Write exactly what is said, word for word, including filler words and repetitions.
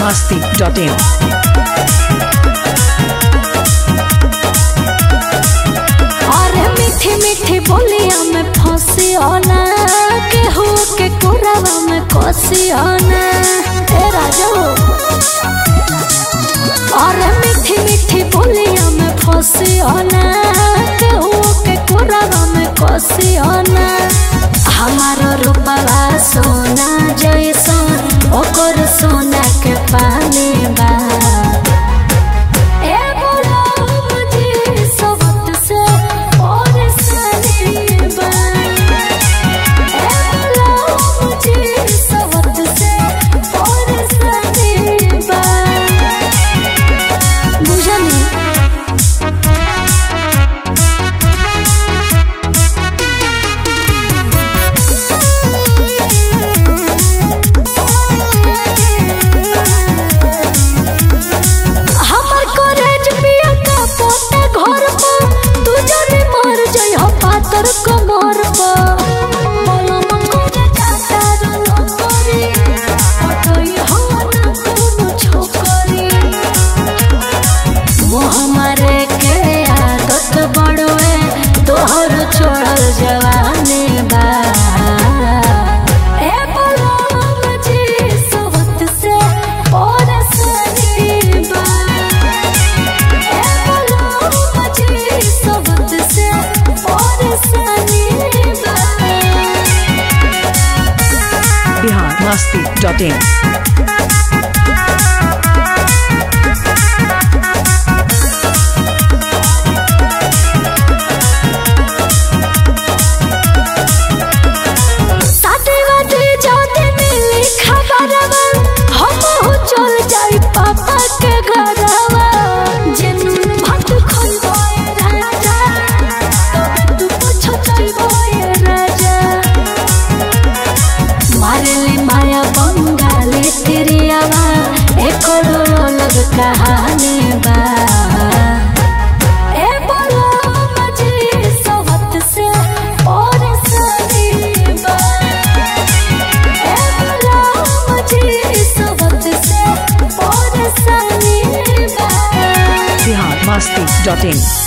masti dot in. अरे मीठी मीठी बोलिया में फंसी ना केहू के कोरावा में कोसी ना ए राजो। अरे मीठी मीठी बोलिया में फंसी ना केहू के कोरावा में कोसी ना। हमारो रूपवा सोना जैसन ओकर सोना के पानी बा। masti dot in. कहानी बा ए बोलो मुझे सोहत से और सनी बा। ए बोलो मुझे सोहत से और सनी बा। masti dot in.